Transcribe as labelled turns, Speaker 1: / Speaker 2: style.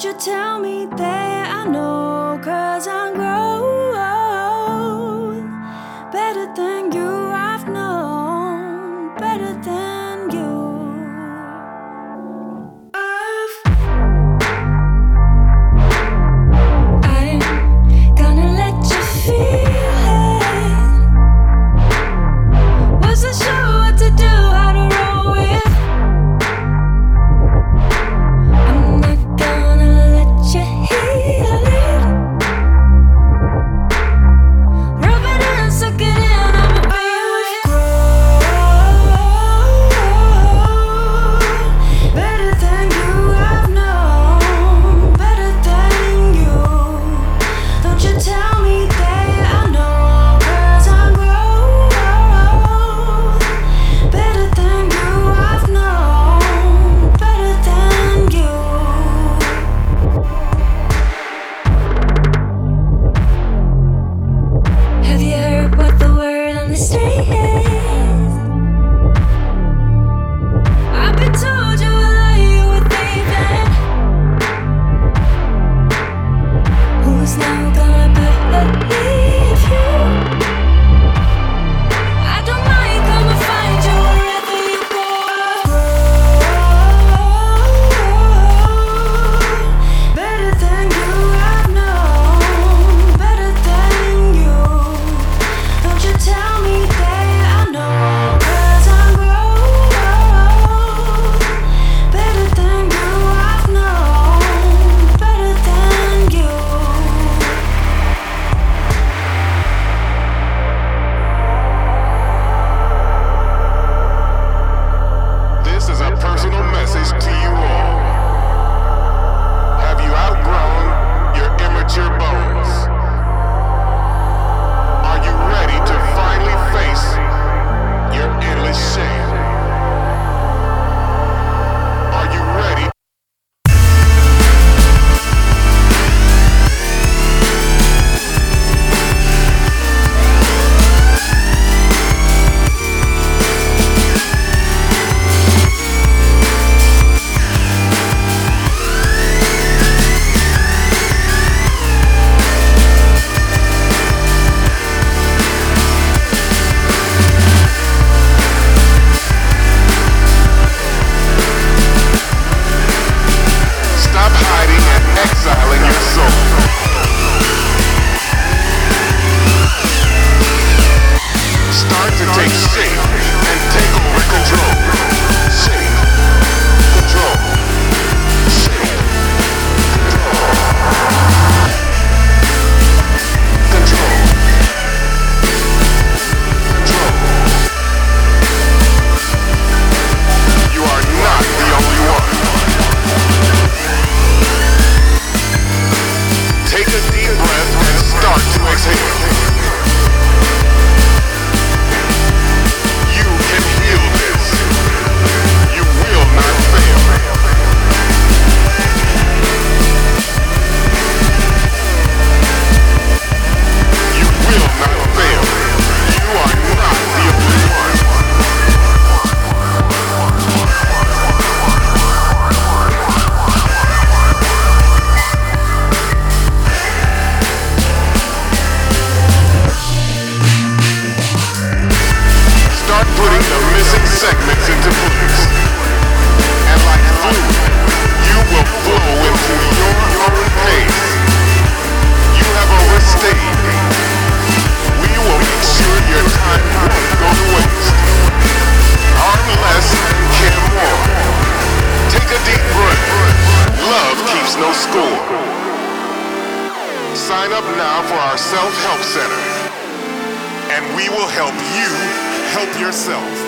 Speaker 1: you tell me that I know, 'cause I'm grown better than you, I've known better than you. I'm gonna let you feel it. Wasn't sure what to do, how to roll with. I'm not gonna let you heal it. Rub it in, suck it in, I'ma be with better than you, I've known better than you. Don't you tell me that I know, 'cause I'm grown better than you, I've known better than you. Have you heard what the word on the street is? I've been told you were lying, you were thieving. Who's now gonna believe you? I don't mind, come and find you wherever you go. Better than you, I've known better than you. Don't you tell me that I know, 'cause I'm grown better than you, I've known better than you.
Speaker 2: This is a personal message to you all. Have you outgrown your immature bones? Are you ready to finally face your endless shame? Are you ready? Stop hiding and exiling your soul. Start to take shape and take over control. Shape, control, shape, control, control. You are not the only one. Take a deep breath and start to exhale. You can heal this. You will not fail. You will not fail. You are not the only one. Start putting the missing segments into place. And like fluid, you will flow into your own pace. You have overstayed. We will make sure your time won't go to waste. Harm less, care more. Take a deep breath. Love keeps no score. Sign up now for our self-help center. And we will help you help yourself.